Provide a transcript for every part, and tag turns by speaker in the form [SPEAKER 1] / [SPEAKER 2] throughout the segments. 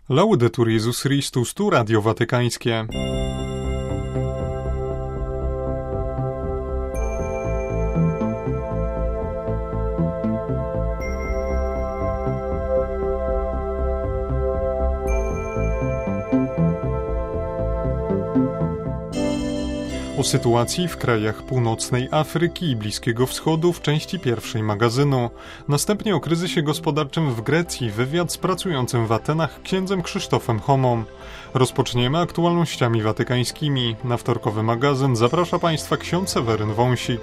[SPEAKER 1] Laudetur Jezus Chrystus, tu Radio Watykańskie. O sytuacji w krajach północnej Afryki i Bliskiego Wschodu w części pierwszej magazynu. Następnie o kryzysie gospodarczym w Grecji wywiad z pracującym w Atenach księdzem Krzysztofem Homą. Rozpoczniemy aktualnościami watykańskimi. Na wtorkowy magazyn zaprasza Państwa ksiądz Seweryn Wąsik.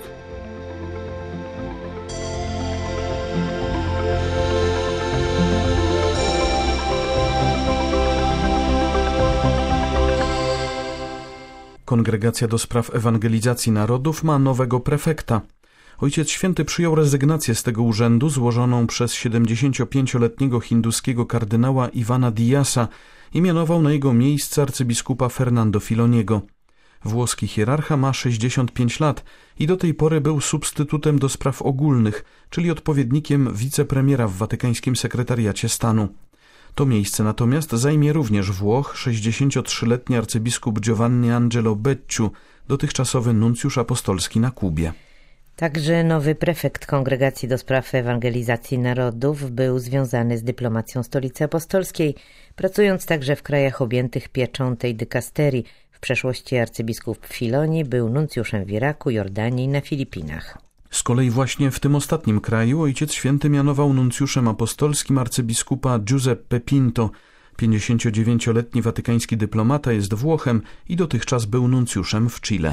[SPEAKER 2] Kongregacja do spraw ewangelizacji narodów ma nowego prefekta. Ojciec Święty przyjął rezygnację z tego urzędu złożoną przez 75-letniego hinduskiego kardynała Iwana Diasa i mianował na jego miejsce arcybiskupa Fernando Filoniego. Włoski hierarcha ma 65 lat i do tej pory był substytutem do spraw ogólnych, czyli odpowiednikiem wicepremiera w watykańskim sekretariacie stanu. To miejsce natomiast zajmie również Włoch 63-letni arcybiskup Giovanni Angelo Becciu, dotychczasowy nuncjusz apostolski na Kubie.
[SPEAKER 3] Także nowy prefekt Kongregacji do spraw ewangelizacji narodów był związany z dyplomacją Stolicy Apostolskiej, pracując także w krajach objętych pieczą tej dykasterii. W przeszłości arcybiskup Filoni był nuncjuszem w Iraku, Jordanii i na Filipinach.
[SPEAKER 2] Z kolei właśnie w tym ostatnim kraju Ojciec Święty mianował nuncjuszem apostolskim arcybiskupa Giuseppe Pinto. 59-letni watykański dyplomata jest Włochem i dotychczas był nuncjuszem w Chile.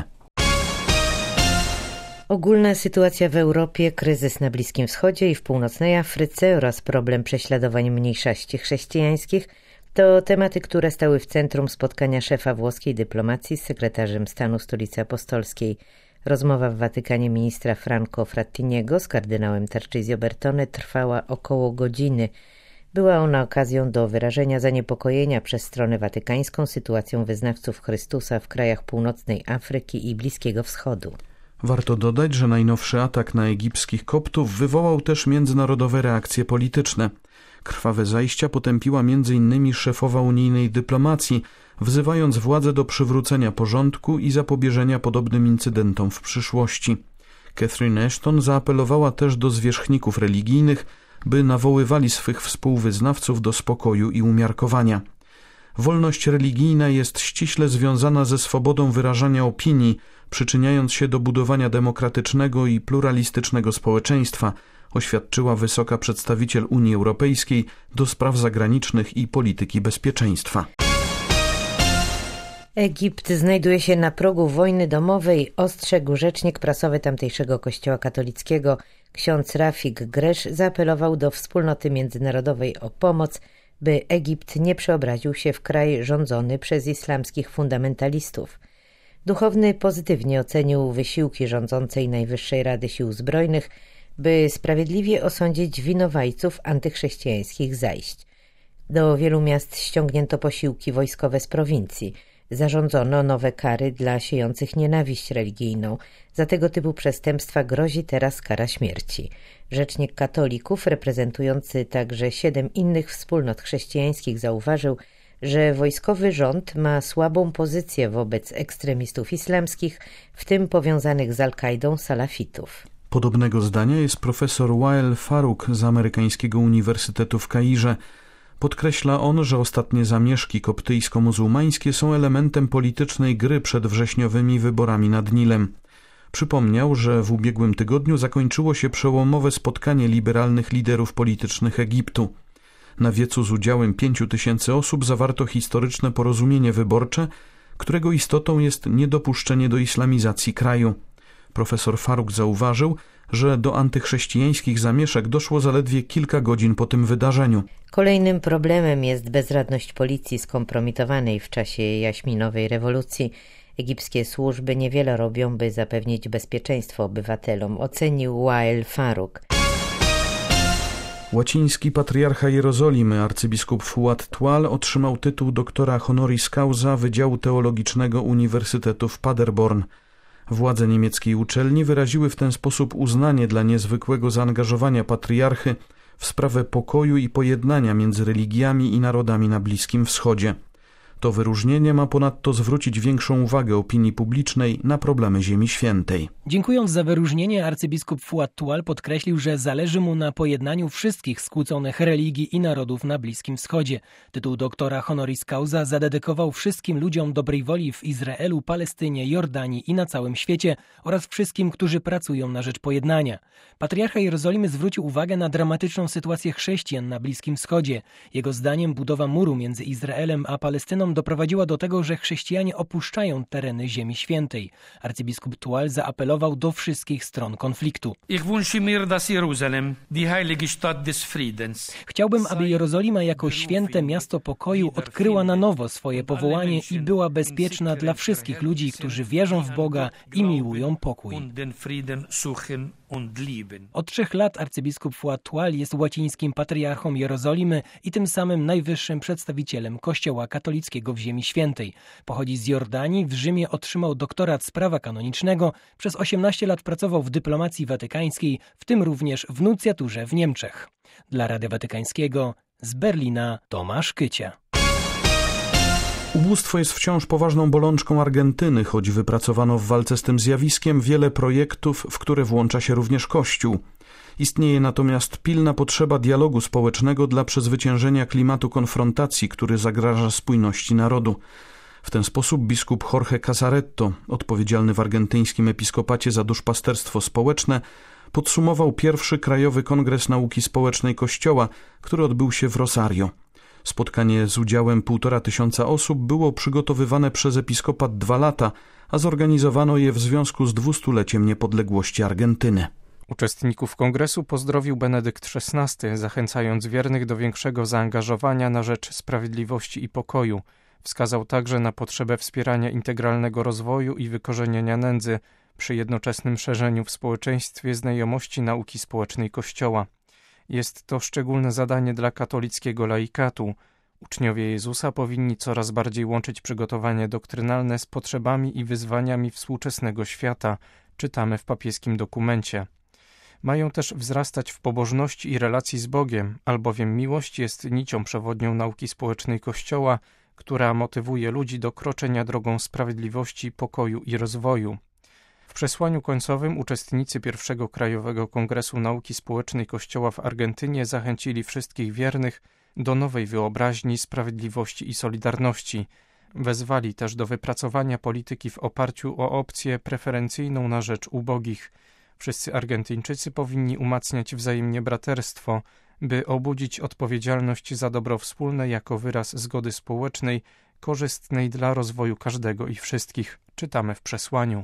[SPEAKER 3] Ogólna sytuacja w Europie, kryzys na Bliskim Wschodzie i w północnej Afryce oraz problem prześladowań mniejszości chrześcijańskich to tematy, które stały w centrum spotkania szefa włoskiej dyplomacji z sekretarzem stanu Stolicy Apostolskiej. Rozmowa w Watykanie ministra Franco Frattiniego z kardynałem Tarcisio Bertone trwała około godziny. Była ona okazją do wyrażenia zaniepokojenia przez stronę watykańską sytuacją wyznawców Chrystusa w krajach północnej Afryki i Bliskiego Wschodu.
[SPEAKER 2] Warto dodać, że najnowszy atak na egipskich koptów wywołał też międzynarodowe reakcje polityczne. Krwawe zajścia potępiła m.in. szefowa unijnej dyplomacji, wzywając władze do przywrócenia porządku i zapobieżenia podobnym incydentom w przyszłości. Catherine Ashton zaapelowała też do zwierzchników religijnych, by nawoływali swych współwyznawców do spokoju i umiarkowania. Wolność religijna jest ściśle związana ze swobodą wyrażania opinii, przyczyniając się do budowania demokratycznego i pluralistycznego społeczeństwa, oświadczyła wysoka przedstawiciel Unii Europejskiej do spraw zagranicznych i polityki bezpieczeństwa.
[SPEAKER 3] Egipt znajduje się na progu wojny domowej, ostrzegł rzecznik prasowy tamtejszego kościoła katolickiego. Ksiądz Rafik Gresz zaapelował do wspólnoty międzynarodowej o pomoc, by Egipt nie przeobraził się w kraj rządzony przez islamskich fundamentalistów. Duchowny pozytywnie ocenił wysiłki rządzącej Najwyższej Rady Sił Zbrojnych, by sprawiedliwie osądzić winowajców antychrześcijańskich zajść. Do wielu miast ściągnięto posiłki wojskowe z prowincji. Zarządzono nowe kary dla siejących nienawiść religijną. Za tego typu przestępstwa grozi teraz kara śmierci. Rzecznik katolików, reprezentujący także 7 innych wspólnot chrześcijańskich, zauważył, że wojskowy rząd ma słabą pozycję wobec ekstremistów islamskich, w tym powiązanych z Al-Kaidą salafitów.
[SPEAKER 2] Podobnego zdania jest profesor Wael Farouk z amerykańskiego Uniwersytetu w Kairze. Podkreśla on, że ostatnie zamieszki koptyjsko-muzułmańskie są elementem politycznej gry przed wrześniowymi wyborami nad Nilem. Przypomniał, że w ubiegłym tygodniu zakończyło się przełomowe spotkanie liberalnych liderów politycznych Egiptu. Na wiecu z udziałem 5000 osób zawarto historyczne porozumienie wyborcze, którego istotą jest niedopuszczenie do islamizacji kraju. Profesor Farouk zauważył, że do antychrześcijańskich zamieszek doszło zaledwie kilka godzin po tym wydarzeniu.
[SPEAKER 3] Kolejnym problemem jest bezradność policji skompromitowanej w czasie jaśminowej rewolucji. Egipskie służby niewiele robią, by zapewnić bezpieczeństwo obywatelom, ocenił Wael Farouk.
[SPEAKER 2] Łaciński patriarcha Jerozolimy, arcybiskup Fuad Tual, otrzymał tytuł doktora honoris causa Wydziału Teologicznego Uniwersytetu w Paderborn. Władze niemieckiej uczelni wyraziły w ten sposób uznanie dla niezwykłego zaangażowania patriarchy w sprawę pokoju i pojednania między religiami i narodami na Bliskim Wschodzie. To wyróżnienie ma ponadto zwrócić większą uwagę opinii publicznej na problemy Ziemi Świętej.
[SPEAKER 4] Dziękując za wyróżnienie, arcybiskup Fuad Tual podkreślił, że zależy mu na pojednaniu wszystkich skłóconych religii i narodów na Bliskim Wschodzie. Tytuł doktora honoris causa zadedykował wszystkim ludziom dobrej woli w Izraelu, Palestynie, Jordanii i na całym świecie oraz wszystkim, którzy pracują na rzecz pojednania. Patriarcha Jerozolimy zwrócił uwagę na dramatyczną sytuację chrześcijan na Bliskim Wschodzie. Jego zdaniem budowa muru między Izraelem a Palestyną doprowadziła do tego, że chrześcijanie opuszczają tereny Ziemi Świętej. Arcybiskup Tual zaapelował do wszystkich stron konfliktu. Chciałbym, aby Jerozolima jako święte miasto pokoju odkryła na nowo swoje powołanie i była bezpieczna dla wszystkich ludzi, którzy wierzą w Boga i miłują pokój. Od 3 lat arcybiskup Fuad Tual jest łacińskim patriarchą Jerozolimy i tym samym najwyższym przedstawicielem Kościoła katolickiego w Ziemi Świętej. Pochodzi z Jordanii, w Rzymie otrzymał doktorat z prawa kanonicznego, przez 18 lat pracował w dyplomacji watykańskiej, w tym również w nuncjaturze w Niemczech. Dla Radia Watykańskiego z Berlina Tomasz Kycia.
[SPEAKER 2] Ubóstwo jest wciąż poważną bolączką Argentyny, choć wypracowano w walce z tym zjawiskiem wiele projektów, w które włącza się również Kościół. Istnieje natomiast pilna potrzeba dialogu społecznego dla przezwyciężenia klimatu konfrontacji, który zagraża spójności narodu. W ten sposób biskup Jorge Casaretto, odpowiedzialny w argentyńskim episkopacie za duszpasterstwo społeczne, podsumował pierwszy Krajowy Kongres Nauki Społecznej Kościoła, który odbył się w Rosario. Spotkanie z udziałem 1500 osób było przygotowywane przez episkopat 2 lata, a zorganizowano je w związku z 200-leciem niepodległości Argentyny.
[SPEAKER 5] Uczestników kongresu pozdrowił Benedykt XVI, zachęcając wiernych do większego zaangażowania na rzecz sprawiedliwości i pokoju. Wskazał także na potrzebę wspierania integralnego rozwoju i wykorzenienia nędzy przy jednoczesnym szerzeniu w społeczeństwie znajomości nauki społecznej Kościoła. Jest to szczególne zadanie dla katolickiego laikatu. Uczniowie Jezusa powinni coraz bardziej łączyć przygotowanie doktrynalne z potrzebami i wyzwaniami współczesnego świata, czytamy w papieskim dokumencie. Mają też wzrastać w pobożności i relacji z Bogiem, albowiem miłość jest nicią przewodnią nauki społecznej Kościoła, która motywuje ludzi do kroczenia drogą sprawiedliwości, pokoju i rozwoju. W przesłaniu końcowym uczestnicy pierwszego Krajowego Kongresu Nauki Społecznej Kościoła w Argentynie zachęcili wszystkich wiernych do nowej wyobraźni, sprawiedliwości i solidarności. Wezwali też do wypracowania polityki w oparciu o opcję preferencyjną na rzecz ubogich. Wszyscy Argentyńczycy powinni umacniać wzajemnie braterstwo, by obudzić odpowiedzialność za dobro wspólne jako wyraz zgody społecznej, korzystnej dla rozwoju każdego i wszystkich, czytamy w przesłaniu.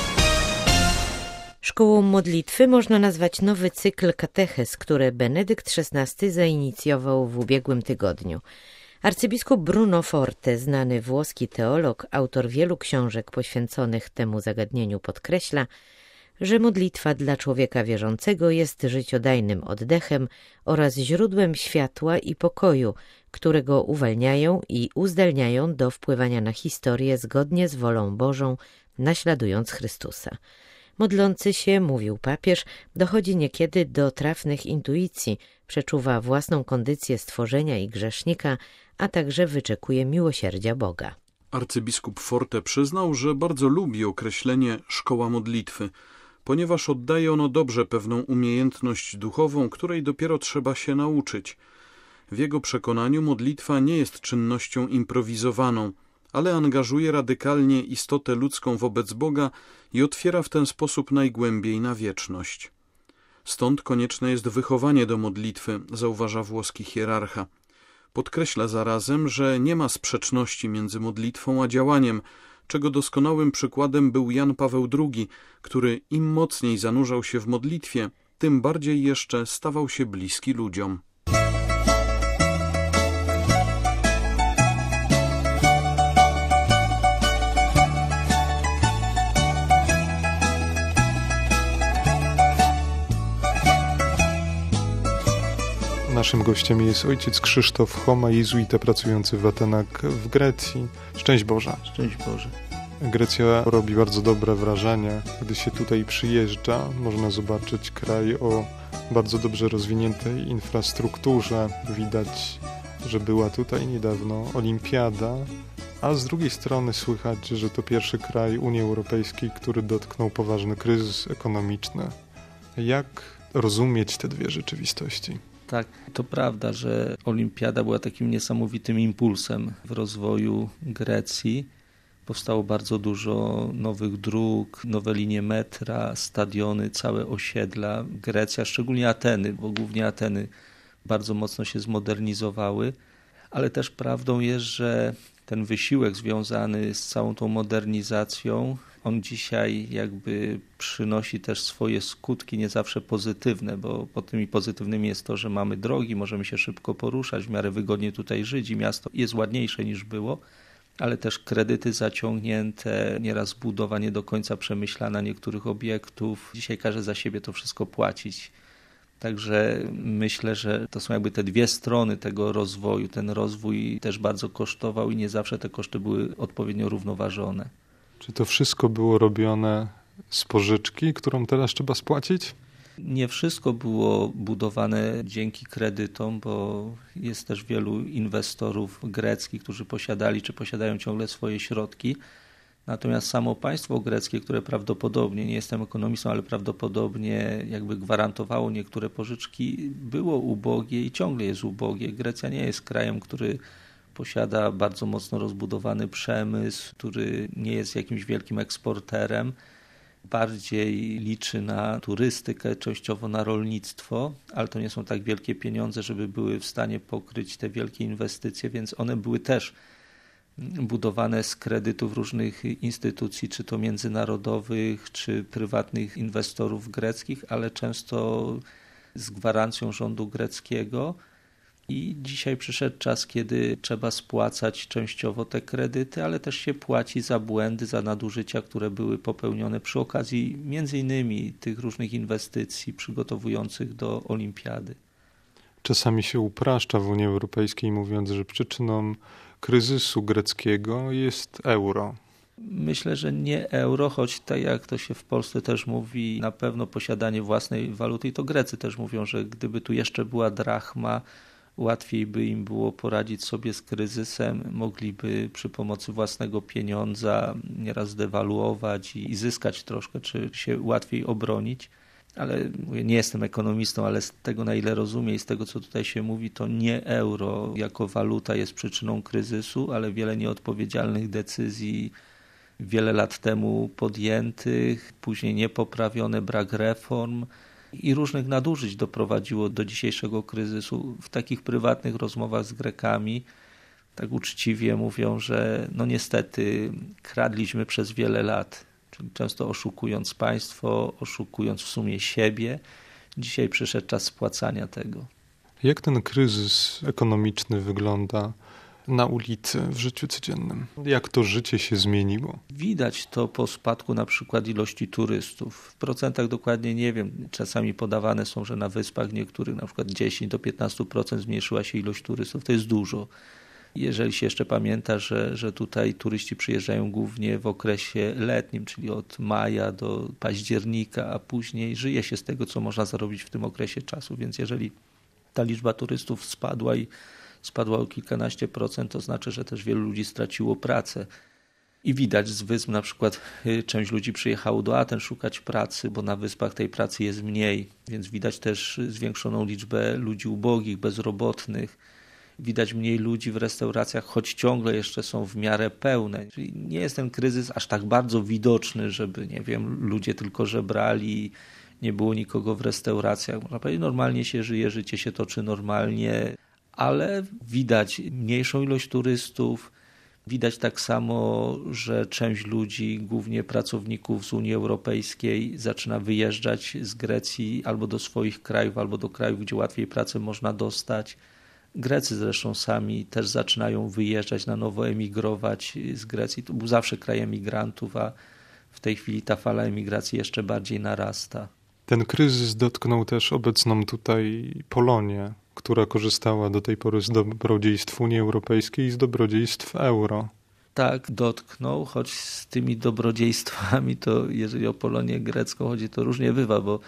[SPEAKER 3] Szkołą modlitwy można nazwać nowy cykl katechez, który Benedykt XVI zainicjował w ubiegłym tygodniu. Arcybiskup Bruno Forte, znany włoski teolog, autor wielu książek poświęconych temu zagadnieniu, podkreśla, że modlitwa dla człowieka wierzącego jest życiodajnym oddechem oraz źródłem światła i pokoju, które go uwalniają i uzdalniają do wpływania na historię zgodnie z wolą Bożą, naśladując Chrystusa. Modlący się, mówił papież, dochodzi niekiedy do trafnych intuicji, przeczuwa własną kondycję stworzenia i grzesznika, a także wyczekuje miłosierdzia Boga.
[SPEAKER 2] Arcybiskup Forte przyznał, że bardzo lubi określenie szkoła modlitwy, ponieważ oddaje ono dobrze pewną umiejętność duchową, której dopiero trzeba się nauczyć. W jego przekonaniu modlitwa nie jest czynnością improwizowaną, ale angażuje radykalnie istotę ludzką wobec Boga i otwiera w ten sposób najgłębiej na wieczność. Stąd konieczne jest wychowanie do modlitwy, zauważa włoski hierarcha. Podkreśla zarazem, że nie ma sprzeczności między modlitwą a działaniem, czego doskonałym przykładem był Jan Paweł II, który im mocniej zanurzał się w modlitwie, tym bardziej jeszcze stawał się bliski ludziom.
[SPEAKER 1] Naszym gościem jest ojciec Krzysztof Choma, jezuita pracujący w Atenach w Grecji. Szczęść Boże.
[SPEAKER 6] Szczęść Boże.
[SPEAKER 1] Grecja robi bardzo dobre wrażenie. Gdy się tutaj przyjeżdża, można zobaczyć kraj o bardzo dobrze rozwiniętej infrastrukturze. Widać, że była tutaj niedawno olimpiada, a z drugiej strony słychać, że to pierwszy kraj Unii Europejskiej, który dotknął poważny kryzys ekonomiczny. Jak rozumieć te dwie rzeczywistości?
[SPEAKER 6] Tak, to prawda, że olimpiada była takim niesamowitym impulsem w rozwoju Grecji. Powstało bardzo dużo nowych dróg, nowe linie metra, stadiony, całe osiedla. Grecja, szczególnie Ateny, bo głównie Ateny bardzo mocno się zmodernizowały, ale też prawdą jest, że ten wysiłek związany z całą tą modernizacją, on dzisiaj jakby przynosi też swoje skutki nie zawsze pozytywne, bo pod tymi pozytywnymi jest to, że mamy drogi, możemy się szybko poruszać, w miarę wygodnie tutaj żyć i miasto jest ładniejsze niż było, ale też kredyty zaciągnięte, nieraz budowa nie do końca przemyślana niektórych obiektów. Dzisiaj każe za siebie to wszystko płacić. Także myślę, że to są jakby te dwie strony tego rozwoju. Ten rozwój też bardzo kosztował i nie zawsze te koszty były odpowiednio równoważone.
[SPEAKER 1] Czy to wszystko było robione z pożyczki, którą teraz trzeba spłacić?
[SPEAKER 6] Nie wszystko było budowane dzięki kredytom, bo jest też wielu inwestorów greckich, którzy posiadali czy posiadają ciągle swoje środki. Natomiast samo państwo greckie, które prawdopodobnie, nie jestem ekonomistą, ale prawdopodobnie jakby gwarantowało niektóre pożyczki, było ubogie i ciągle jest ubogie. Grecja nie jest krajem, który posiada bardzo mocno rozbudowany przemysł, który nie jest jakimś wielkim eksporterem. Bardziej liczy na turystykę, częściowo na rolnictwo, ale to nie są tak wielkie pieniądze, żeby były w stanie pokryć te wielkie inwestycje, więc one były też budowane z kredytów różnych instytucji, czy to międzynarodowych, czy prywatnych inwestorów greckich, ale często z gwarancją rządu greckiego. I dzisiaj przyszedł czas, kiedy trzeba spłacać częściowo te kredyty, ale też się płaci za błędy, za nadużycia, które były popełnione przy okazji między innymi tych różnych inwestycji przygotowujących do olimpiady.
[SPEAKER 1] Czasami się upraszcza w Unii Europejskiej, mówiąc, że przyczyną kryzysu greckiego jest euro.
[SPEAKER 6] Myślę, że nie euro, choć tak jak to się w Polsce też mówi, na pewno posiadanie własnej waluty i to Grecy też mówią, że gdyby tu jeszcze była drachma, łatwiej by im było poradzić sobie z kryzysem, mogliby przy pomocy własnego pieniądza nieraz dewaluować i zyskać troszkę, czy się łatwiej obronić. Ale nie jestem ekonomistą, ale z tego, na ile rozumiem i z tego, co tutaj się mówi, to nie euro jako waluta jest przyczyną kryzysu, ale wiele nieodpowiedzialnych decyzji wiele lat temu podjętych, później niepoprawione, brak reform i różnych nadużyć doprowadziło do dzisiejszego kryzysu. W takich prywatnych rozmowach z Grekami tak uczciwie mówią, że no niestety kradliśmy przez wiele lat, czyli często oszukując państwo, oszukując w sumie siebie. Dzisiaj przyszedł czas spłacania tego.
[SPEAKER 1] Jak ten kryzys ekonomiczny wygląda na ulicy, w życiu codziennym? Jak to życie się zmieniło?
[SPEAKER 6] Widać to po spadku na przykład ilości turystów. W procentach dokładnie nie wiem, czasami podawane są, że na wyspach niektórych na przykład 10 do 15% zmniejszyła się ilość turystów. To jest dużo. Jeżeli się jeszcze pamięta, że tutaj turyści przyjeżdżają głównie w okresie letnim, czyli od maja do października, a później żyje się z tego, co można zarobić w tym okresie czasu. Więc jeżeli ta liczba turystów spadła i spadła o kilkanaście procent, to znaczy, że też wielu ludzi straciło pracę. I widać z wysp, na przykład część ludzi przyjechało do Aten szukać pracy, bo na wyspach tej pracy jest mniej, więc widać też zwiększoną liczbę ludzi ubogich, bezrobotnych. Widać mniej ludzi w restauracjach, choć ciągle jeszcze są w miarę pełne. Czyli nie jest ten kryzys aż tak bardzo widoczny, żeby, nie wiem, ludzie tylko żebrali, nie było nikogo w restauracjach. Można powiedzieć, normalnie się żyje, życie się toczy normalnie, ale widać mniejszą ilość turystów. Widać tak samo, że część ludzi, głównie pracowników z Unii Europejskiej, zaczyna wyjeżdżać z Grecji albo do swoich krajów, albo do krajów, gdzie łatwiej pracę można dostać. Grecy zresztą sami też zaczynają wyjeżdżać, na nowo emigrować z Grecji. To był zawsze kraj emigrantów, a w tej chwili ta fala emigracji jeszcze bardziej narasta.
[SPEAKER 1] Ten kryzys dotknął też obecną tutaj Polonię, która korzystała do tej pory z dobrodziejstw Unii Europejskiej i z dobrodziejstw euro.
[SPEAKER 6] Tak, dotknął, choć z tymi dobrodziejstwami to jeżeli o Polonię grecką chodzi, to różnie bywa, bo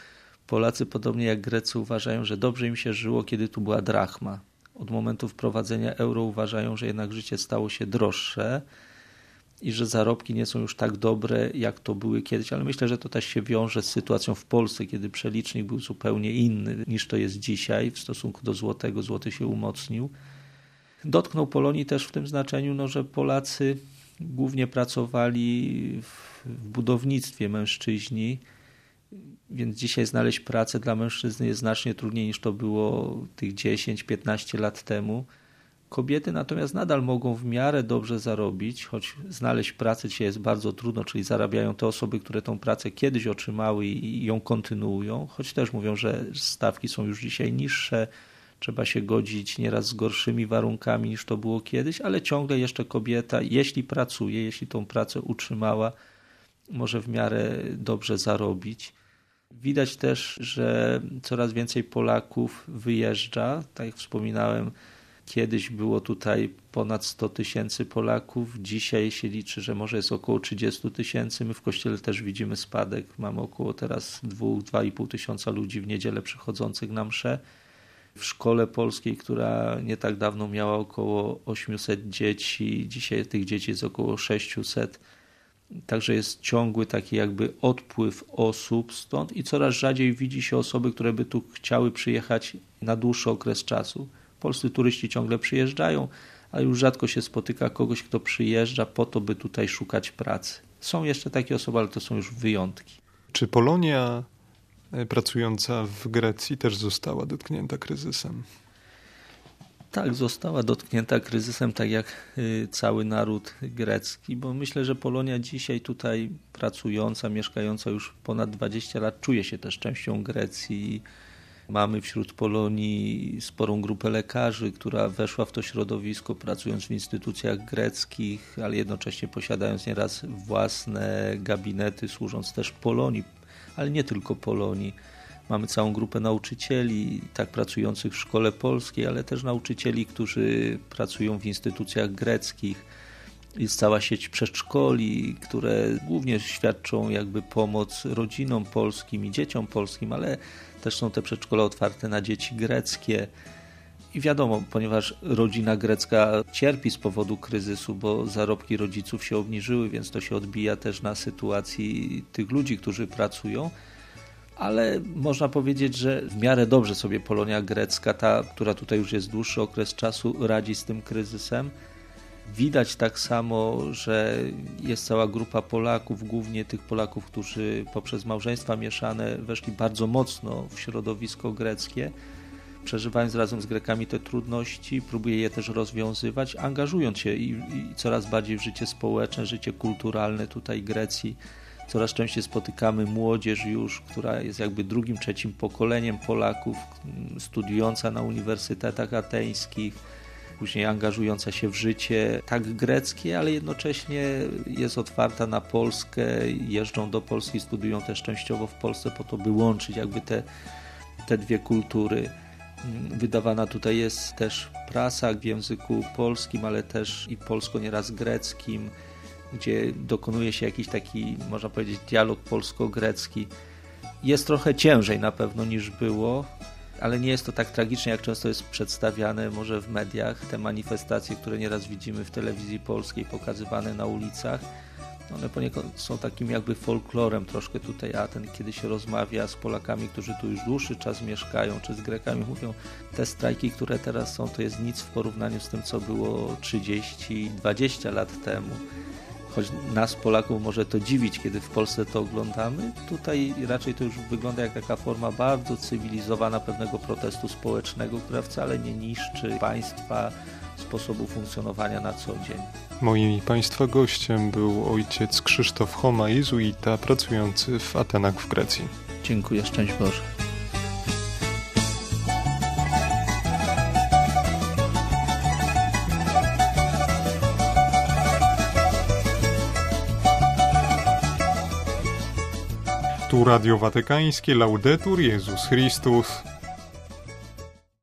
[SPEAKER 6] Polacy, podobnie jak Grecy, uważają, że dobrze im się żyło, kiedy tu była drachma. Od momentu wprowadzenia euro uważają, że jednak życie stało się droższe i że zarobki nie są już tak dobre, jak to były kiedyś. Ale myślę, że to też się wiąże z sytuacją w Polsce, kiedy przelicznik był zupełnie inny niż to jest dzisiaj w stosunku do złotego. Złoty się umocnił. Dotknął Polonii też w tym znaczeniu, że Polacy głównie pracowali w budownictwie, mężczyźni, więc dzisiaj znaleźć pracę dla mężczyzny jest znacznie trudniej niż to było tych 10-15 lat temu. Kobiety natomiast nadal mogą w miarę dobrze zarobić, choć znaleźć pracę dzisiaj jest bardzo trudno, czyli zarabiają te osoby, które tą pracę kiedyś otrzymały i ją kontynuują, choć też mówią, że stawki są już dzisiaj niższe, trzeba się godzić nieraz z gorszymi warunkami niż to było kiedyś, ale ciągle jeszcze kobieta, jeśli pracuje, jeśli tą pracę utrzymała, może w miarę dobrze zarobić. Widać też, że coraz więcej Polaków wyjeżdża. Tak jak wspominałem, kiedyś było tutaj ponad 100 000 Polaków. Dzisiaj się liczy, że może jest około 30 000. My w Kościele też widzimy spadek. Mamy około teraz 2-2,5 tysiąca ludzi w niedzielę przychodzących na mszę. W szkole polskiej, która nie tak dawno miała około 800 dzieci, dzisiaj tych dzieci jest około 600. Także jest ciągły taki jakby odpływ osób stąd i coraz rzadziej widzi się osoby, które by tu chciały przyjechać na dłuższy okres czasu. Polscy turyści ciągle przyjeżdżają, ale już rzadko się spotyka kogoś, kto przyjeżdża po to, by tutaj szukać pracy. Są jeszcze takie osoby, ale to są już wyjątki.
[SPEAKER 1] Czy Polonia pracująca w Grecji też została dotknięta kryzysem?
[SPEAKER 6] Tak, została dotknięta kryzysem, tak jak cały naród grecki, bo myślę, że Polonia dzisiaj tutaj pracująca, mieszkająca już ponad 20 lat, czuje się też częścią Grecji. Mamy wśród Polonii sporą grupę lekarzy, która weszła w to środowisko, pracując w instytucjach greckich, ale jednocześnie posiadając nieraz własne gabinety, służąc też Polonii, ale nie tylko Polonii. Mamy całą grupę nauczycieli, tak pracujących w szkole polskiej, ale też nauczycieli, którzy pracują w instytucjach greckich. Jest cała sieć przedszkoli, które głównie świadczą jakby pomoc rodzinom polskim i dzieciom polskim, ale też są te przedszkola otwarte na dzieci greckie. I wiadomo, ponieważ rodzina grecka cierpi z powodu kryzysu, bo zarobki rodziców się obniżyły, więc to się odbija też na sytuacji tych ludzi, którzy pracują. Ale można powiedzieć, że w miarę dobrze sobie Polonia grecka, ta, która tutaj już jest dłuższy okres czasu, radzi z tym kryzysem. Widać tak samo, że jest cała grupa Polaków, głównie tych Polaków, którzy poprzez małżeństwa mieszane weszli bardzo mocno w środowisko greckie, przeżywając razem z Grekami te trudności, próbuje je też rozwiązywać, angażując się i coraz bardziej w życie społeczne, życie kulturalne tutaj Grecji. Coraz częściej spotykamy młodzież już, która jest jakby drugim, trzecim pokoleniem Polaków, studiująca na uniwersytetach ateńskich, później angażująca się w życie tak greckie, ale jednocześnie jest otwarta na Polskę, jeżdżą do Polski, studiują też częściowo w Polsce po to, by łączyć jakby te dwie kultury. Wydawana tutaj jest też prasa w języku polskim, ale też i polsko nieraz greckim, gdzie dokonuje się jakiś taki, można powiedzieć, dialog polsko-grecki. Jest trochę ciężej na pewno niż było, ale nie jest to tak tragicznie, jak często jest przedstawiane może w mediach. Te manifestacje, które nieraz widzimy w telewizji polskiej, pokazywane na ulicach, one poniekąd są takim jakby folklorem troszkę tutaj Aten, kiedy się rozmawia z Polakami, którzy tu już dłuższy czas mieszkają, czy z Grekami, mówią, te strajki, które teraz są, to jest nic w porównaniu z tym, co było 30-20 lat temu. Choć nas Polaków może to dziwić, kiedy w Polsce to oglądamy, tutaj raczej to już wygląda jak taka forma bardzo cywilizowana pewnego protestu społecznego, która wcale nie niszczy państwa, sposobu funkcjonowania na co dzień.
[SPEAKER 1] Moim i Państwa gościem był ojciec Krzysztof Choma, jezuita pracujący w Atenach w Grecji.
[SPEAKER 6] Dziękuję, szczęść Boże.
[SPEAKER 1] Tu Radio Watykańskie, Laudetur Jezus Chrystus.